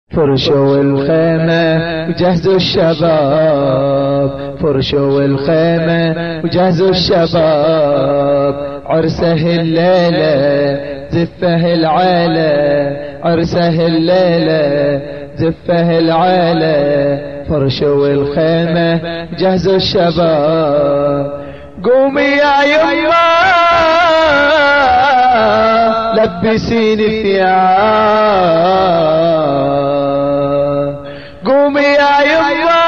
فرشوا الخيمة وجهزوا الشباب، فرشوا الخيمة وجهزوا الشباب، عرسه الليلة زفه العالة، عرسه الليلة زفه العالة. فرشوا الخيمة وجهزوا الشباب، قومي يا يما لبسيني الثياب، قومي يا يما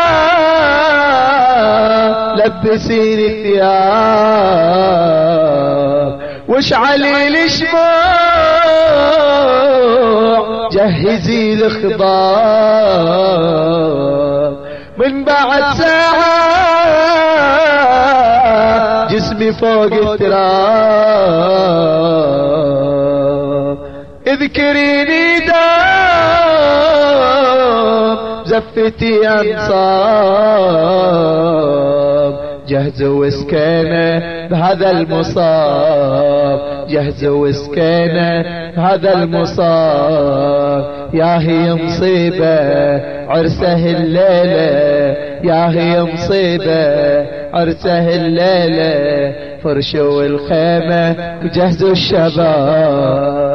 لبسيني الثياب، واشعلي لي شموع جهزي الخضاب، من بعد ساعة جسمي فوق التراب، اذكريني دام زفتي انصاب، جهزوا سكينة بهذا المصاب، جهزوا سكينة بهذا المصاب، يا هي مصيبة عرسه الليلة، يا هي مصيبة عرسه الليلة. فرشوا الخيمة وجهزوا الشباب،